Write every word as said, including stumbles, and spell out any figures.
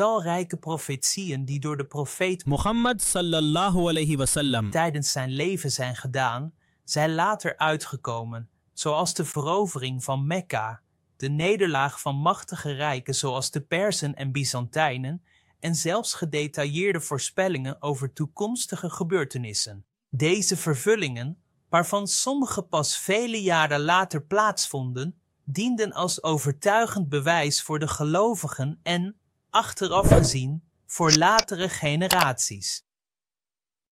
talrijke profetieën die door de profeet Muhammad sallallahu alayhi wasallam tijdens zijn leven zijn gedaan, zijn later uitgekomen, zoals de verovering van Mekka, de nederlaag van machtige rijken zoals de Perzen en Byzantijnen en zelfs gedetailleerde voorspellingen over toekomstige gebeurtenissen. Deze vervullingen, waarvan sommige pas vele jaren later plaatsvonden, dienden als overtuigend bewijs voor de gelovigen en, achteraf gezien, voor latere generaties.